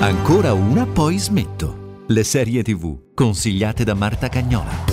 Ancora una, poi smetto. Le serie TV consigliate da Marta Cagnola.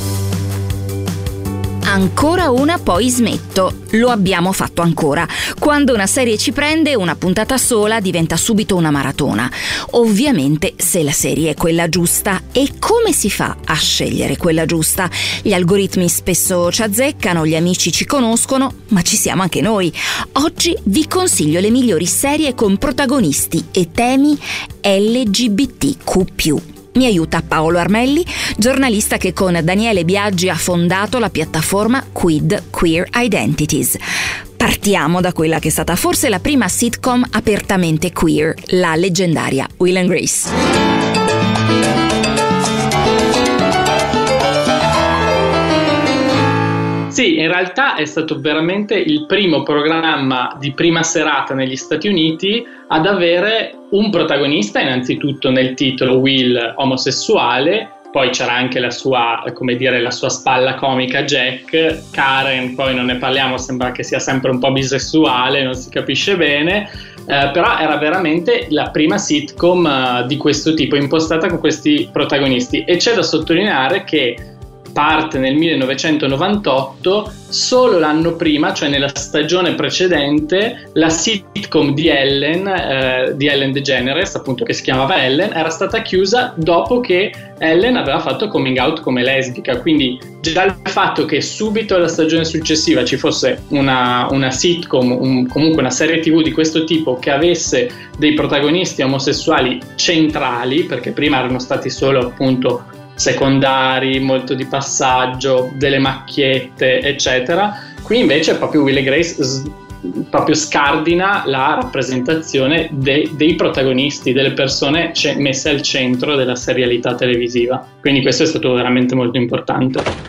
Ancora una, poi smetto. Lo abbiamo fatto ancora. Quando una serie ci prende, una puntata sola diventa subito una maratona. Ovviamente se la serie è quella giusta. E come si fa a scegliere quella giusta? Gli algoritmi spesso ci azzeccano, gli amici ci conoscono, ma ci siamo anche noi. Oggi vi consiglio le migliori serie con protagonisti e temi LGBTQ+. Mi aiuta Paolo Armelli, giornalista che con Daniele Biaggi ha fondato la piattaforma Quid Queer Identities. Partiamo da quella che è stata forse la prima sitcom apertamente queer, la leggendaria Will and Grace. Sì, in realtà è stato veramente il primo programma di prima serata negli Stati Uniti ad avere un protagonista, innanzitutto nel titolo Will omosessuale, poi c'era anche la sua, come dire, la sua spalla comica Jack, Karen, poi non ne parliamo, sembra che sia sempre un po' bisessuale, non si capisce bene, però era veramente la prima sitcom di questo tipo, impostata con questi protagonisti, e c'è da sottolineare che parte nel 1998, solo l'anno prima, cioè nella stagione precedente, la sitcom di Ellen DeGeneres, appunto, che si chiamava Ellen, era stata chiusa dopo che Ellen aveva fatto coming out come lesbica. Quindi già il fatto che subito alla stagione successiva ci fosse una sitcom, comunque una serie TV di questo tipo che avesse dei protagonisti omosessuali centrali, perché prima erano stati solo appunto secondari, molto di passaggio, delle macchiette, eccetera. Qui invece proprio Will e Grace proprio scardina la rappresentazione dei protagonisti, delle persone messe al centro della serialità televisiva. Quindi questo è stato veramente molto importante.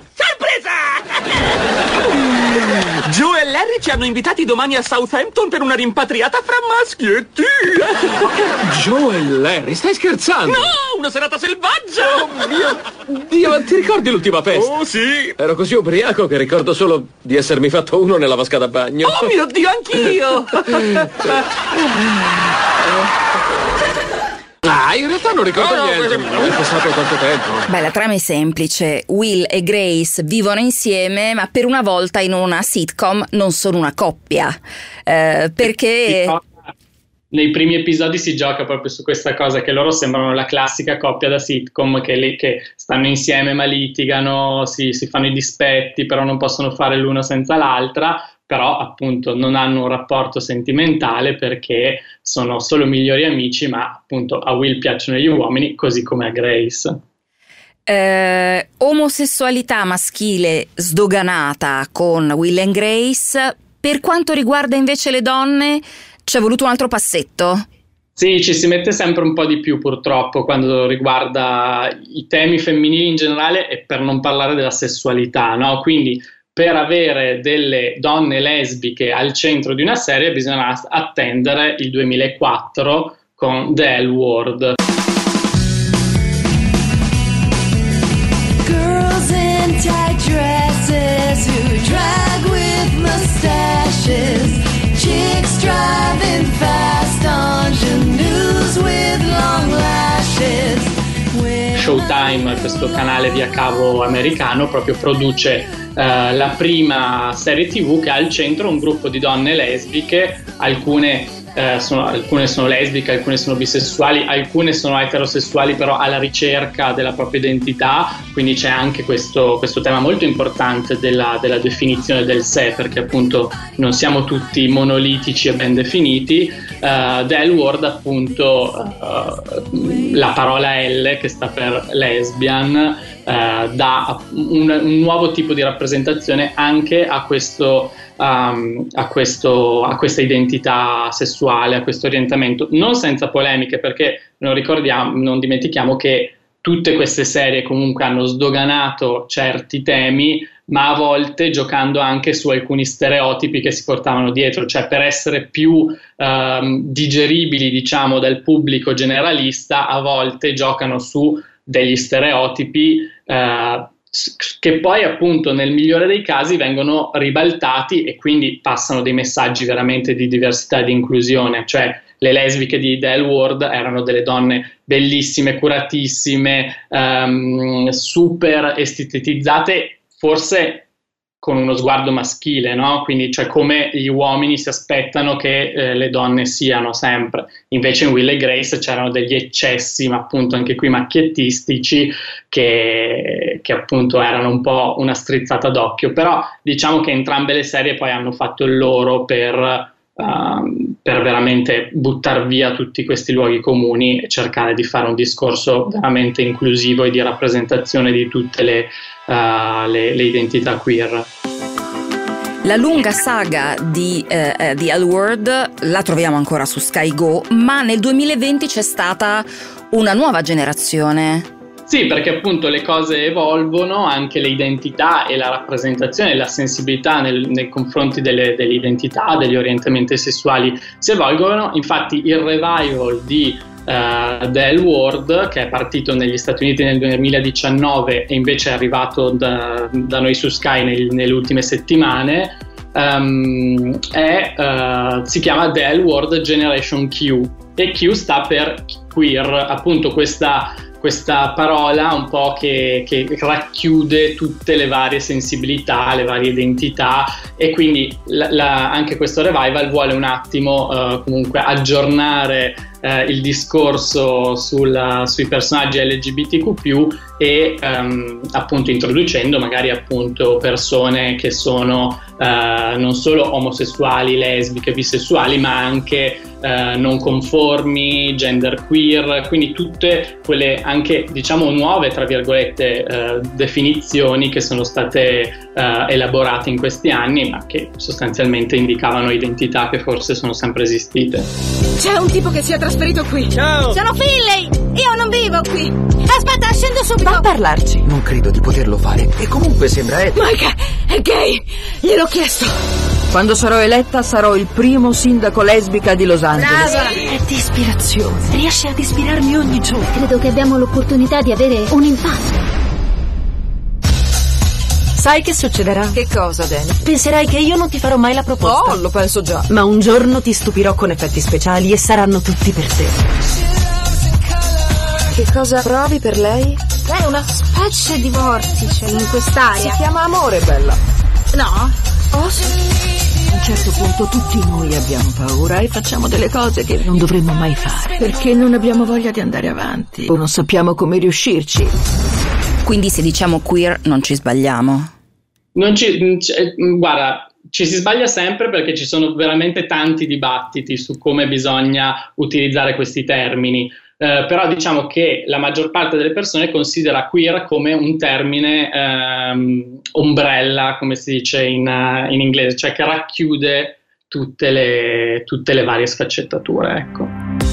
Joe e Larry ci hanno invitati domani a Southampton per una rimpatriata fra maschietti. Joe e Larry, stai scherzando? No, una serata selvaggia. Oh mio Dio, ma ti ricordi l'ultima festa? Oh sì. Ero così ubriaco che ricordo solo di essermi fatto uno nella vasca da bagno. Oh mio Dio, anch'io. In realtà non ricordo niente. È passato tanto tempo. Beh, la trama è semplice. Will e Grace vivono insieme, ma per una volta in una sitcom non sono una coppia. Perché nei primi episodi si gioca proprio su questa cosa, che loro sembrano la classica coppia da sitcom, che stanno insieme ma litigano, si fanno i dispetti, però non possono fare l'uno senza l'altra. Però appunto non hanno un rapporto sentimentale perché sono solo migliori amici, ma appunto a Will piacciono gli uomini così come a Grace. Omosessualità maschile sdoganata con Will and Grace. Per quanto riguarda invece le donne, c'è voluto un altro passetto? Sì, ci si mette sempre un po' di più purtroppo quando riguarda i temi femminili in generale, e per non parlare della sessualità, no? Quindi per avere delle donne lesbiche al centro di una serie bisogna attendere il 2004 con The L Word. Girls in tight dresses who drag with mustaches, chicks driving fast, ingenues with long lashes. Showtime, questo canale via cavo americano, proprio produce la prima serie TV che ha al centro un gruppo di donne lesbiche, alcune sono lesbiche, alcune sono bisessuali, alcune sono eterosessuali però alla ricerca della propria identità, quindi c'è anche questo tema molto importante della definizione del sé, perché appunto non siamo tutti monolitici e ben definiti. The L Word, appunto, la parola L che sta per lesbian, dà un nuovo tipo di rappresentazione anche a questa identità sessuale, a questo orientamento, non senza polemiche, perché non dimentichiamo che tutte queste serie comunque hanno sdoganato certi temi, ma a volte giocando anche su alcuni stereotipi che si portavano dietro, cioè per essere più digeribili, diciamo, dal pubblico generalista, a volte giocano su degli stereotipi che poi appunto nel migliore dei casi vengono ribaltati e quindi passano dei messaggi veramente di diversità e di inclusione. Cioè le lesbiche di The L Word erano delle donne bellissime, curatissime, super estetizzate, forse con uno sguardo maschile, no? Quindi cioè come gli uomini si aspettano che le donne siano sempre. Invece in Will e Grace c'erano degli eccessi, ma appunto anche qui macchiettistici, che appunto erano un po' una strizzata d'occhio. Però diciamo che entrambe le serie poi hanno fatto il loro per veramente buttare via tutti questi luoghi comuni e cercare di fare un discorso veramente inclusivo e di rappresentazione di tutte le identità queer. La lunga saga di The L Word la troviamo ancora su Sky Go, ma nel 2020 c'è stata una nuova generazione. Sì, perché appunto le cose evolvono, anche le identità e la rappresentazione e la sensibilità nei confronti delle identità, degli orientamenti sessuali si evolvono. Infatti il revival di The L Word, che è partito negli Stati Uniti nel 2019 e invece è arrivato da noi su Sky nelle ultime settimane, si chiama The L Word Generation Q, e Q sta per queer, appunto questa parola un po' che racchiude tutte le varie sensibilità, le varie identità, e quindi anche questo revival vuole un attimo comunque aggiornare il discorso sui personaggi LGBTQ+, e appunto introducendo magari appunto persone che sono non solo omosessuali, lesbiche, bisessuali, ma anche non conformi, genderqueer, quindi tutte quelle anche diciamo nuove tra virgolette definizioni che sono state elaborate in questi anni, ma che sostanzialmente indicavano identità che forse sono sempre esistite. C'è un tipo che si è trasferito qui. Ciao! Sono Finley! Io non vivo qui! Aspetta, scendo subito! Va a parlarci! Non credo di poterlo fare. E comunque sembra Mike è gay! Gliel'ho chiesto! Quando sarò eletta sarò il primo sindaco lesbica di Los Angeles. Brava! È di ispirazione. Riesce ad ispirarmi ogni giorno. Credo che abbiamo l'opportunità di avere un impatto. Sai che succederà? Che cosa, Danny? Penserai che io non ti farò mai la proposta. Oh, lo penso già. Ma un giorno ti stupirò con effetti speciali e saranno tutti per te. Che cosa provi per lei? È una specie di vortice in quest'aria. Si chiama amore, bella. No? Oh, sì. A un certo punto tutti noi abbiamo paura e facciamo delle cose che non dovremmo mai fare. Perché non abbiamo voglia di andare avanti o non sappiamo come riuscirci. Quindi se diciamo queer non ci sbagliamo. Guarda, ci si sbaglia sempre perché ci sono veramente tanti dibattiti su come bisogna utilizzare questi termini, però diciamo che la maggior parte delle persone considera queer come un termine ombrella, come si dice in inglese, cioè che racchiude tutte le varie sfaccettature, ecco.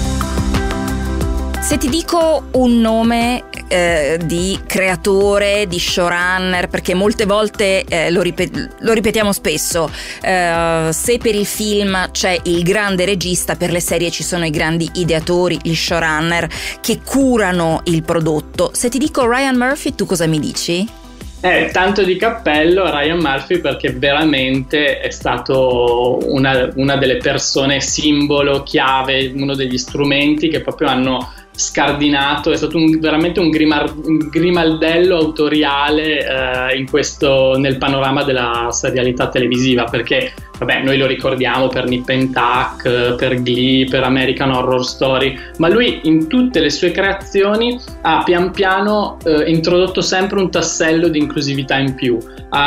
Se ti dico un nome di creatore, di showrunner, perché molte volte lo ripetiamo spesso, se per il film c'è il grande regista, per le serie ci sono i grandi ideatori, gli showrunner che curano il prodotto. Se ti dico Ryan Murphy, tu cosa mi dici? Tanto di cappello Ryan Murphy, perché veramente è stato una delle persone simbolo, chiave, uno degli strumenti che proprio hanno scardinato, è stato veramente un grimaldello autoriale nel panorama della serialità televisiva, perché vabbè, noi lo ricordiamo per Nip and Tuck, per Glee, per American Horror Story, ma lui in tutte le sue creazioni ha pian piano introdotto sempre un tassello di inclusività in più.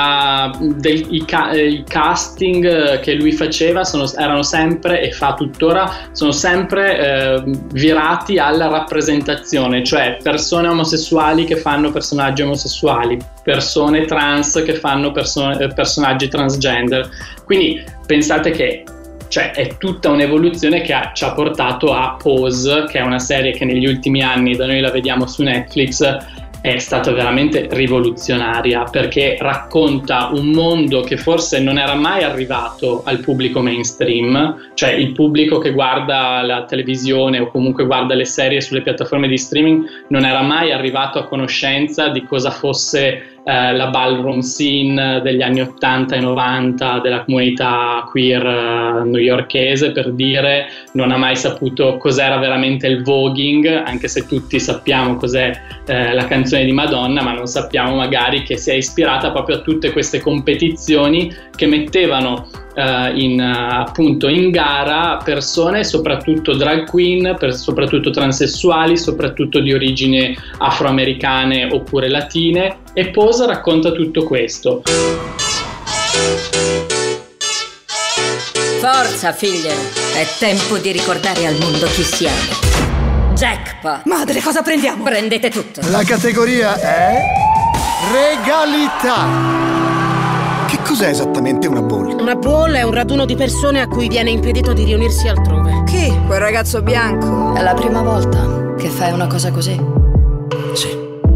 I casting che lui faceva erano sempre, e fa tuttora, sono sempre virati alla rappresentazione, cioè persone omosessuali che fanno personaggi omosessuali, persone trans che fanno personaggi transgender. Quindi pensate che è tutta un'evoluzione che ci ha portato a Pose, che è una serie che negli ultimi anni, da noi la vediamo su Netflix, è stata veramente rivoluzionaria, perché racconta un mondo che forse non era mai arrivato al pubblico mainstream, cioè il pubblico che guarda la televisione o comunque guarda le serie sulle piattaforme di streaming non era mai arrivato a conoscenza di cosa fosse la ballroom scene degli anni 80 e 90 della comunità queer newyorkese, per dire. Non ha mai saputo cos'era veramente il voguing, anche se tutti sappiamo cos'è la canzone di Madonna, ma non sappiamo magari che si è ispirata proprio a tutte queste competizioni che mettevano appunto in gara persone, soprattutto drag queen, soprattutto transessuali, soprattutto di origini afroamericane oppure latine, e Pose racconta tutto questo. Forza, figlie, è tempo di ricordare al mondo chi siamo. Jackpot. Madre, cosa prendiamo? Prendete tutto. La categoria è regalità. Che cos'è esattamente una ball? Una ball è un raduno di persone a cui viene impedito di riunirsi altrove. Chi? Quel ragazzo bianco? È la prima volta che fai una cosa così? Sì.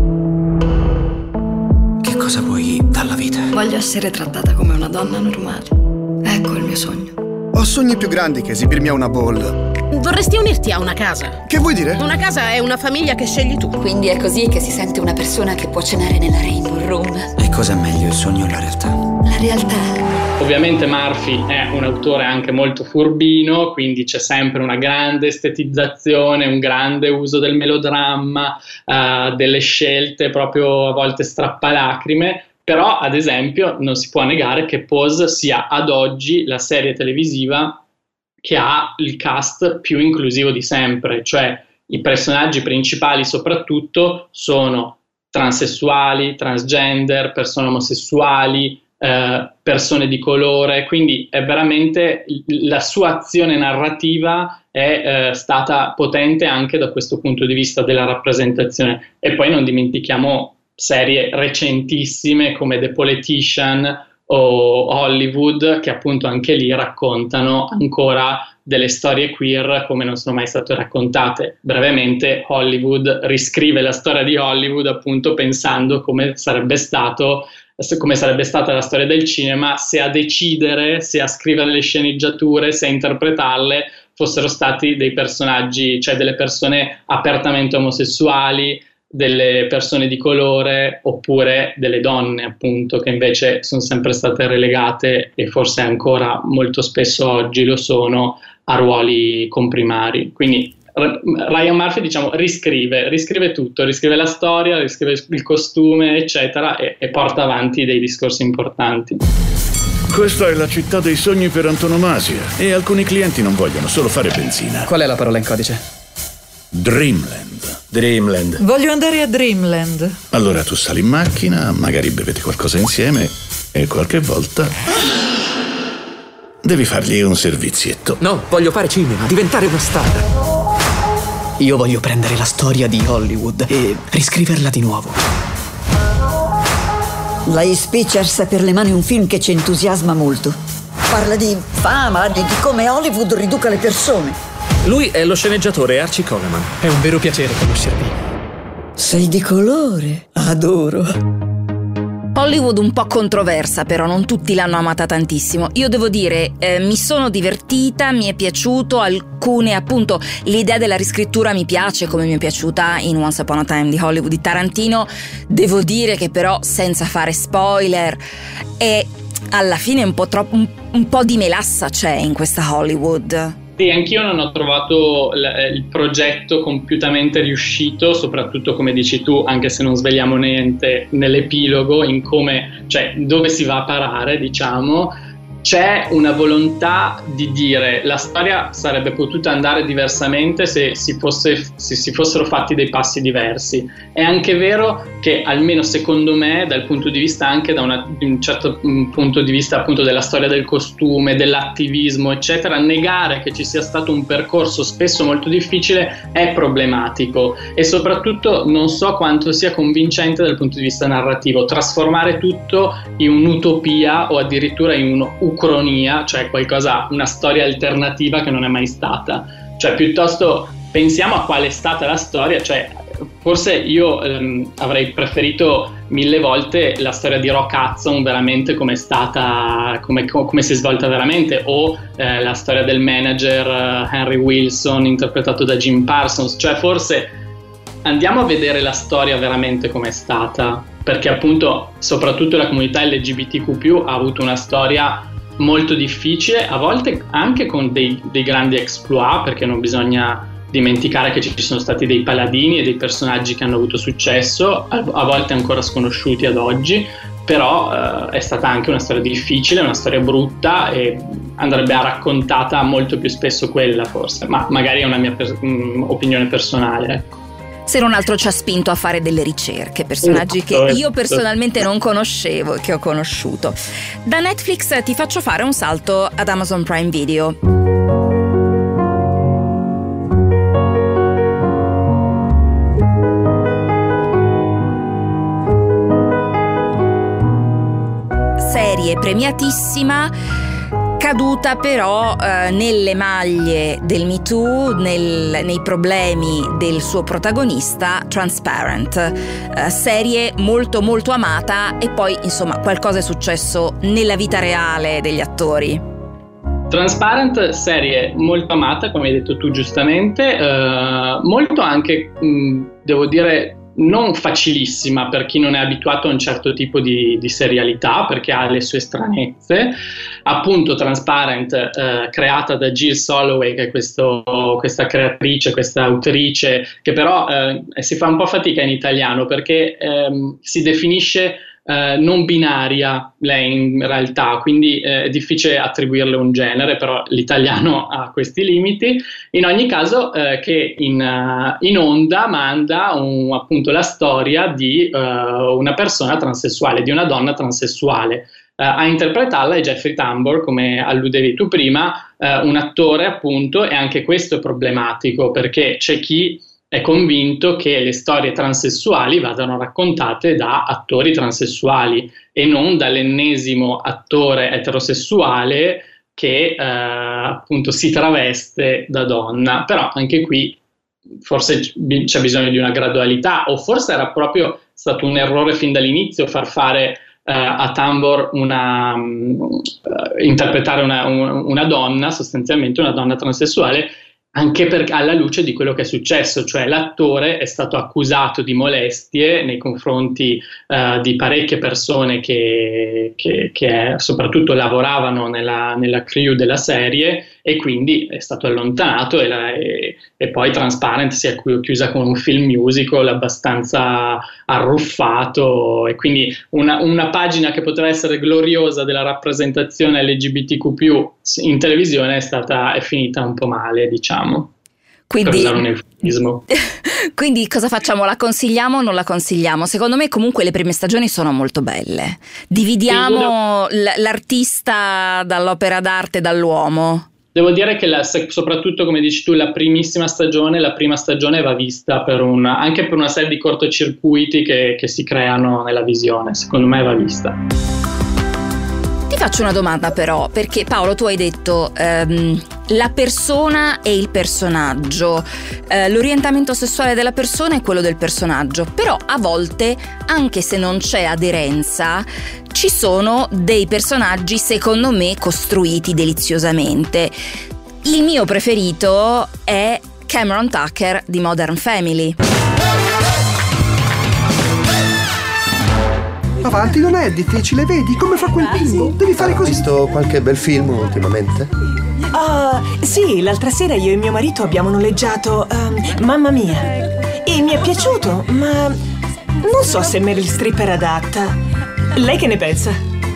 Che cosa vuoi dalla vita? Voglio essere trattata come una donna normale. Ecco il mio sogno. Ho sogni più grandi che esibirmi a una ball. Vorresti unirti a una casa? Che vuoi dire? Una casa è una famiglia che scegli tu. Quindi è così che si sente una persona che può cenare nella Rainbow Room. E cosa è meglio, il sogno o la realtà? La realtà. Ovviamente Murphy è un autore anche molto furbino, quindi c'è sempre una grande estetizzazione, un grande uso del melodramma, delle scelte proprio a volte strappalacrime. Però, ad esempio, non si può negare che Pose sia ad oggi la serie televisiva che ha il cast più inclusivo di sempre, cioè i personaggi principali soprattutto sono transessuali, transgender, persone omosessuali, persone di colore, quindi è veramente la sua azione narrativa è stata potente anche da questo punto di vista della rappresentazione. E poi non dimentichiamo serie recentissime come The Politician o Hollywood, che appunto anche lì raccontano ancora delle storie queer come non sono mai state raccontate. Brevemente, Hollywood riscrive la storia di Hollywood appunto pensando come sarebbe stata la storia del cinema se a decidere, se a scrivere le sceneggiature, se a interpretarle fossero stati dei personaggi, cioè delle persone apertamente omosessuali, delle persone di colore oppure delle donne, appunto, che invece sono sempre state relegate, e forse ancora molto spesso oggi lo sono, a ruoli comprimari. Quindi Ryan Murphy, diciamo, riscrive tutto, riscrive la storia, riscrive il costume, eccetera, e porta avanti dei discorsi importanti. Questa è la città dei sogni per antonomasia, e alcuni clienti non vogliono solo fare benzina. Qual è la parola in codice? Dreamland. Voglio andare a Dreamland. Allora tu sali in macchina, magari bevete qualcosa insieme e qualche volta devi fargli un servizietto. No, voglio fare cinema, diventare una star. Io voglio prendere la storia di Hollywood e riscriverla di nuovo. La East Pictures ha per le mani un film che ci entusiasma molto. Parla di fama, di come Hollywood riduca le persone. Lui è lo sceneggiatore Archie Coleman. È un vero piacere conoscervi. Sei di colore, adoro. Hollywood un po' controversa, però non tutti l'hanno amata tantissimo. Io devo dire, mi sono divertita, mi è piaciuto, alcune, appunto, l'idea della riscrittura mi piace, come mi è piaciuta in Once Upon a Time di Hollywood di Tarantino. Devo dire che però, senza fare spoiler, è alla fine un po' di melassa c'è in questa Hollywood. Sì, anch'io non ho trovato il progetto compiutamente riuscito, soprattutto come dici tu, anche se non svegliamo niente nell'epilogo, in come, cioè dove si va a parare, diciamo. C'è una volontà di dire la storia sarebbe potuta andare diversamente se si fossero fatti dei passi diversi. È anche vero che, almeno secondo me, dal punto di vista anche da un certo punto di vista appunto della storia del costume, dell'attivismo, eccetera, negare che ci sia stato un percorso spesso molto difficile è problematico, e soprattutto non so quanto sia convincente dal punto di vista narrativo trasformare tutto in un'utopia o addirittura in un'ucronia, cioè qualcosa, una storia alternativa che non è mai stata. Cioè, piuttosto pensiamo a qual è stata la storia, cioè forse io avrei preferito 1000 volte la storia di Rock Hudson veramente come è stata, come si è svolta veramente, o la storia del manager Henry Wilson interpretato da Jim Parsons. Cioè forse andiamo a vedere la storia veramente com'è stata, perché appunto soprattutto la comunità LGBTQ+ ha avuto una storia molto difficile, a volte anche con dei grandi exploit, perché non bisogna dimenticare che ci sono stati dei paladini e dei personaggi che hanno avuto successo, a volte ancora sconosciuti ad oggi, però è stata anche una storia difficile, una storia brutta, e andrebbe raccontata molto più spesso quella, forse, ma magari è una mia opinione personale, ecco. Se non altro ci ha spinto a fare delle ricerche, personaggi che io personalmente non conoscevo e che ho conosciuto. Da Netflix ti faccio fare un salto ad Amazon Prime Video. Serie premiatissima, caduta però nelle maglie del Me Too, nei problemi del suo protagonista, Transparent, serie molto molto amata, e poi insomma qualcosa è successo nella vita reale degli attori. Transparent, serie molto amata, come hai detto tu giustamente, molto anche, devo dire, non facilissima per chi non è abituato a un certo tipo di serialità, perché ha le sue stranezze. Appunto Transparent, creata da Jill Soloway, che è questa creatrice, questa autrice, che però si fa un po' fatica in italiano perché si definisce non binaria lei in realtà, quindi è difficile attribuirle un genere, però l'italiano ha questi limiti. In ogni caso che in onda manda appunto la storia di una persona transessuale, di una donna transessuale. A interpretarla è Jeffrey Tambor, come alludevi tu prima, un attore appunto, e anche questo è problematico perché c'è chi è convinto che le storie transessuali vadano raccontate da attori transessuali e non dall'ennesimo attore eterosessuale che appunto si traveste da donna. Però anche qui forse c'è bisogno di una gradualità, o forse era proprio stato un errore fin dall'inizio far fare a Tambor interpretare una donna, sostanzialmente una donna transessuale, anche alla luce di quello che è successo, cioè l'attore è stato accusato di molestie nei confronti di parecchie persone che soprattutto lavoravano nella crew della serie, e quindi è stato allontanato, e poi Transparent si è chiusa con un film musical abbastanza arruffato, e quindi una pagina che poteva essere gloriosa della rappresentazione LGBTQ+ in televisione è finita un po' male, diciamo. Quindi, per usare un eufemismo. Quindi cosa facciamo? La consigliamo o non la consigliamo? Secondo me comunque le prime stagioni sono molto belle. Dividiamo l'artista dall'opera d'arte, dall'uomo. Devo dire che soprattutto, come dici tu, la prima stagione va vista anche per una serie di cortocircuiti che si creano nella visione. Secondo me va vista. Ti faccio una domanda però, perché Paolo, tu hai detto la persona e il personaggio, l'orientamento sessuale della persona è quello del personaggio, però a volte, anche se non c'è aderenza, ci sono dei personaggi secondo me costruiti deliziosamente. Il mio preferito è Cameron Tucker di Modern Family. Avanti, non è difficile, vedi come fa quel bimbo. Devi fare così. Hai visto qualche bel film ultimamente? Sì, l'altra sera io e mio marito abbiamo noleggiato Mamma Mia. E mi è piaciuto, ma non so se Meryl Streep era adatta. Lei che ne pensa?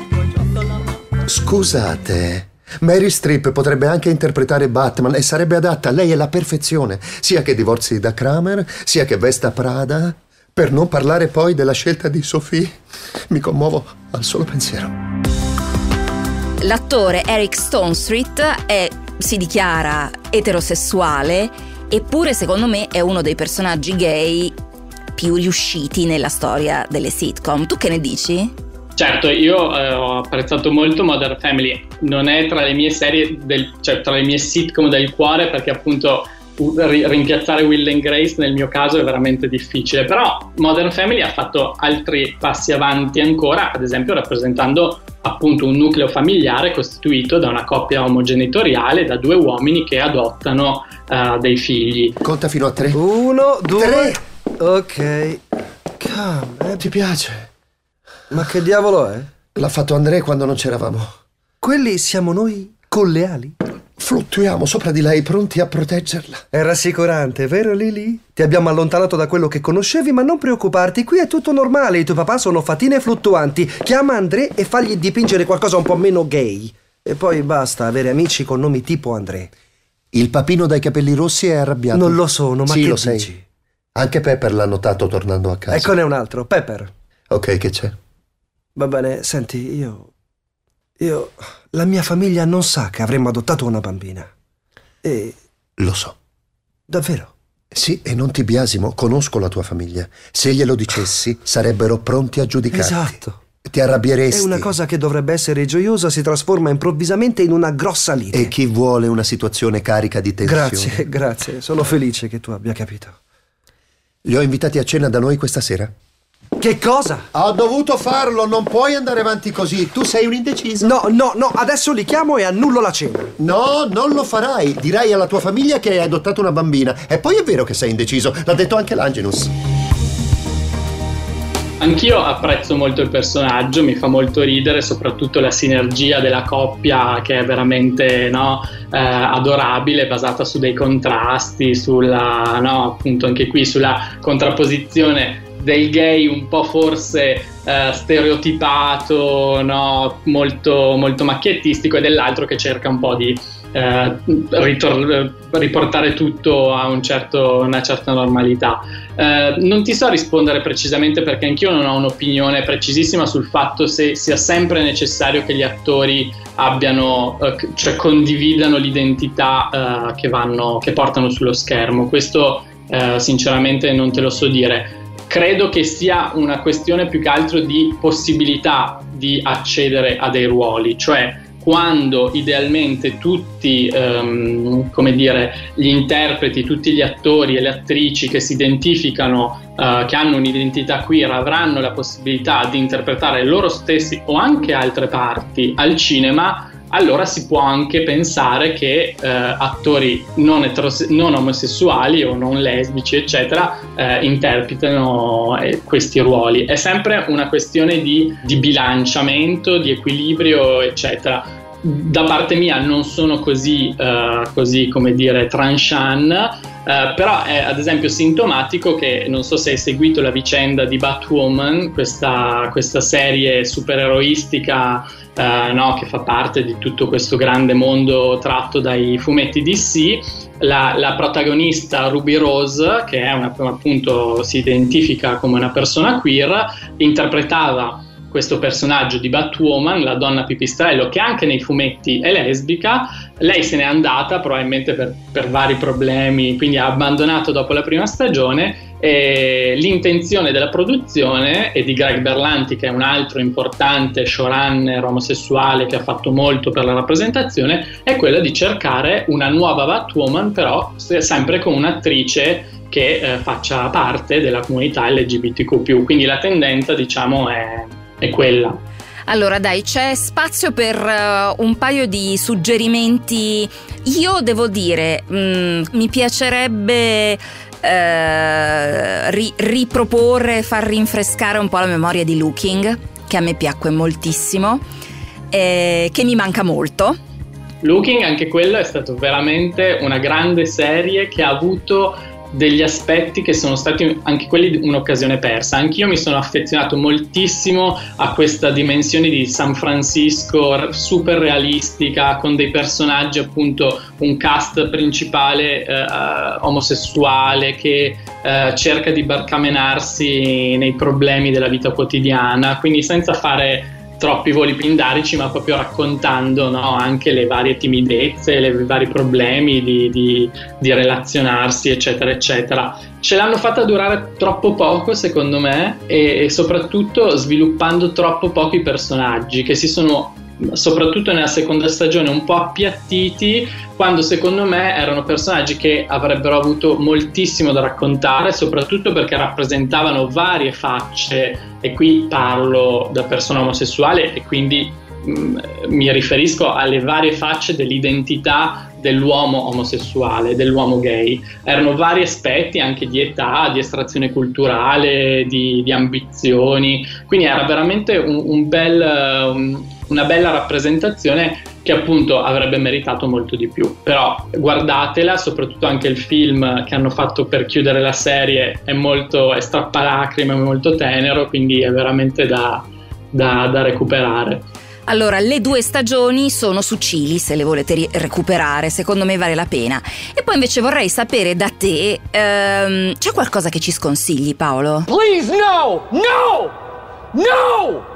Scusate, Meryl Streep potrebbe anche interpretare Batman e sarebbe adatta. Lei è la perfezione, sia che divorzi da Kramer, sia che vesta Prada. Per non parlare poi della scelta di Sophie. Mi commuovo al solo pensiero. L'attore Eric Stonestreet si dichiara eterosessuale, eppure secondo me è uno dei personaggi gay più riusciti nella storia delle sitcom. Tu che ne dici? Certo, io ho apprezzato molto Modern Family. Non è tra le mie serie, tra le mie sitcom del cuore, perché appunto rimpiazzare Will and Grace nel mio caso è veramente difficile, però Modern Family ha fatto altri passi avanti ancora, ad esempio rappresentando appunto un nucleo familiare costituito da una coppia omogenitoriale, da due uomini che adottano dei figli. Conta fino a 3. 1, 2, 3. Ok. Ti piace? Ma che diavolo è? L'ha fatto André quando non c'eravamo. Quelli siamo noi con le ali? Fluttuiamo sopra di lei, pronti a proteggerla. È rassicurante, vero Lily? Ti abbiamo allontanato da quello che conoscevi, ma non preoccuparti, qui è tutto normale. I tuoi papà sono fatine fluttuanti. Chiama André e fagli dipingere qualcosa un po' meno gay. E poi basta avere amici con nomi tipo André. Il papino dai capelli rossi è arrabbiato. Non lo sono, ma sì, che lo dici? sei. Anche Pepper l'ha notato tornando a casa. Eccone un altro, Pepper. Ok, che c'è? Va bene, senti, io... La mia famiglia non sa che avremmo adottato una bambina. E... Lo so. Davvero? Sì, e non ti biasimo, conosco la tua famiglia. Se glielo dicessi, sarebbero pronti a giudicarti. Esatto. Ti arrabbieresti. E una cosa che dovrebbe essere gioiosa si trasforma improvvisamente in una grossa lite. E chi vuole una situazione carica di tensione? Grazie. Sono felice che tu abbia capito. Li ho invitati a cena da noi questa sera. Che cosa? Ho dovuto farlo, non puoi andare avanti così. Tu sei un indeciso. No, adesso li chiamo e annullo la cena. No, non lo farai. Dirai alla tua famiglia che hai adottato una bambina. E poi è vero che sei indeciso, l'ha detto anche l'Angelus. Anch'io apprezzo molto il personaggio, mi fa molto ridere, soprattutto la sinergia della coppia che è veramente adorabile, basata su dei contrasti, appunto anche qui sulla contrapposizione del gay un po' forse stereotipato, molto, molto macchiettistico, e dell'altro che cerca un po' di riportare tutto a una certa normalità. Non ti so rispondere precisamente perché anch'io non ho un'opinione precisissima sul fatto se sia sempre necessario che gli attori condividano l'identità che portano sullo schermo. Questo sinceramente non te lo so dire. Credo che sia una questione più che altro di possibilità di accedere a dei ruoli, cioè quando idealmente tutti gli interpreti, tutti gli attori e le attrici che si identificano, che hanno un'identità queer, avranno la possibilità di interpretare loro stessi o anche altre parti al cinema, allora si può anche pensare che attori non omosessuali o non lesbici eccetera interpretano questi ruoli. È sempre una questione di bilanciamento, di equilibrio eccetera. Da parte mia non sono così come dire tranchant, però è ad esempio sintomatico che, non so se hai seguito la vicenda di Batwoman, questa serie supereroistica che fa parte di tutto questo grande mondo tratto dai fumetti DC. La protagonista Ruby Rose, che è appunto si identifica come una persona queer, interpretava questo personaggio di Batwoman, la donna pipistrello, che anche nei fumetti è lesbica. Lei se n'è andata probabilmente per vari problemi, quindi ha abbandonato dopo la prima stagione, e l'intenzione della produzione e di Greg Berlanti, che è un altro importante showrunner omosessuale che ha fatto molto per la rappresentazione, è quella di cercare una nuova Batwoman, però sempre con un'attrice che faccia parte della comunità LGBTQ+. Quindi la tendenza, diciamo, è quella. Allora dai, c'è spazio per un paio di suggerimenti. Io devo dire, mi piacerebbe riproporre, far rinfrescare un po' la memoria di Looking, che a me piacque moltissimo, che mi manca molto. Looking, anche quello è stato veramente una grande serie che ha avuto degli aspetti che sono stati anche quelli un'occasione persa. Anch'io mi sono affezionato moltissimo a questa dimensione di San Francisco super realistica, con dei personaggi, appunto un cast principale omosessuale che cerca di barcamenarsi nei problemi della vita quotidiana, quindi senza fare troppi voli pindarici, ma proprio raccontando anche le varie timidezze, i vari problemi di relazionarsi eccetera eccetera. Ce l'hanno fatta durare troppo poco secondo me, e soprattutto sviluppando troppo poco i personaggi, che si sono soprattutto nella seconda stagione un po' appiattiti, quando secondo me erano personaggi che avrebbero avuto moltissimo da raccontare, soprattutto perché rappresentavano varie facce, e qui parlo da persona omosessuale e quindi mi riferisco alle varie facce dell'identità dell'uomo omosessuale, dell'uomo gay. Erano vari aspetti anche di età, di estrazione culturale, di ambizioni, quindi era veramente una bella rappresentazione che appunto avrebbe meritato molto di più. Però guardatela, soprattutto anche il film che hanno fatto per chiudere la serie è strappalacrime, è molto tenero, quindi è veramente da recuperare. Allora, le 2 stagioni sono su Chili, se le volete recuperare, secondo me vale la pena. E poi invece vorrei sapere da te, c'è qualcosa che ci sconsigli, Paolo? Please, no! No! No!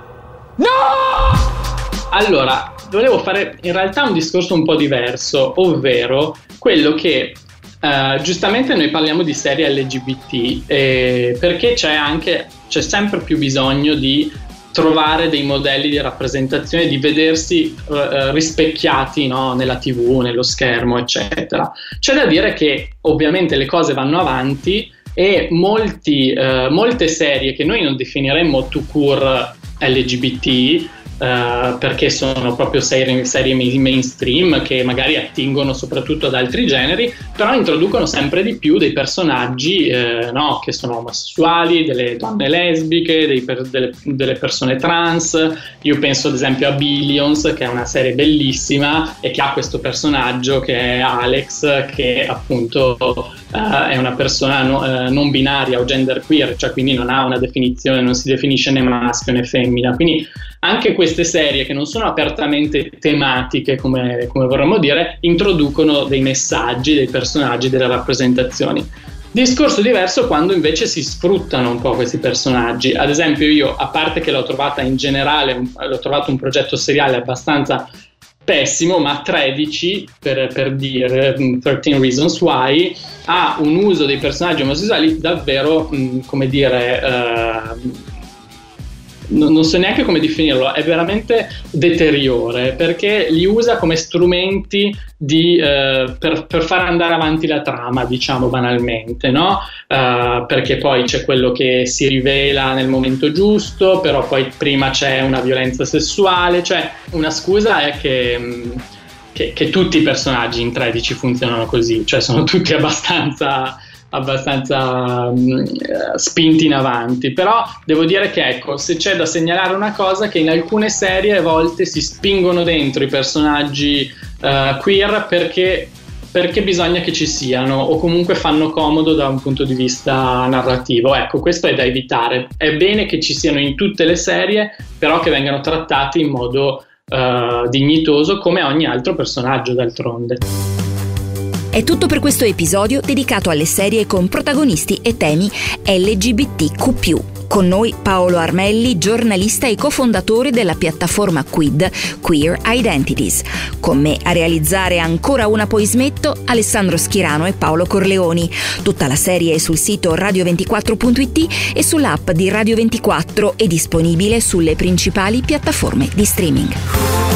No! Allora, volevo fare in realtà un discorso un po' diverso, ovvero quello che giustamente noi parliamo di serie LGBT perché c'è sempre più bisogno di trovare dei modelli di rappresentazione, di vedersi rispecchiati, no, nella TV, nello schermo, eccetera. C'è da dire che ovviamente le cose vanno avanti e molte serie che noi non definiremmo tout court LGBT, perché sono proprio serie mainstream che magari attingono soprattutto ad altri generi, però introducono sempre di più dei personaggi che sono omosessuali, delle donne lesbiche, delle persone trans. Io penso ad esempio a Billions, che è una serie bellissima e che ha questo personaggio che è Alex, che appunto è una persona non binaria o genderqueer, cioè quindi non ha una definizione, non si definisce né maschio né femmina. Quindi anche queste serie, che non sono apertamente tematiche come vorremmo dire, introducono dei messaggi, dei personaggi, delle rappresentazioni. Discorso diverso quando invece si sfruttano un po' questi personaggi. Ad esempio io, a parte che l'ho trovata in generale, l'ho trovato un progetto seriale abbastanza pessimo, ma 13, per dire 13 Reasons Why, ha un uso dei personaggi omosessuali davvero, non so neanche come definirlo, è veramente deteriore, perché li usa come strumenti per far andare avanti la trama, diciamo banalmente, no? Perché poi c'è quello che si rivela nel momento giusto, però poi prima c'è una violenza sessuale, cioè una scusa è che tutti i personaggi in 13 funzionano così, cioè sono tutti abbastanza spinti in avanti. Però devo dire che, ecco, se c'è da segnalare una cosa, che in alcune serie a volte si spingono dentro i personaggi queer perché bisogna che ci siano, o comunque fanno comodo da un punto di vista narrativo. Ecco, questo è da evitare. È bene che ci siano in tutte le serie, però che vengano trattati in modo dignitoso, come ogni altro personaggio, d'altronde. È tutto per questo episodio dedicato alle serie con protagonisti e temi LGBTQ+. Con noi Paolo Armelli, giornalista e cofondatore della piattaforma Quid, Queer Identities. Con me a realizzare ancora una Poi smetto, Alessandro Schirano e Paolo Corleoni. Tutta la serie è sul sito radio24.it e sull'app di Radio 24 e disponibile sulle principali piattaforme di streaming.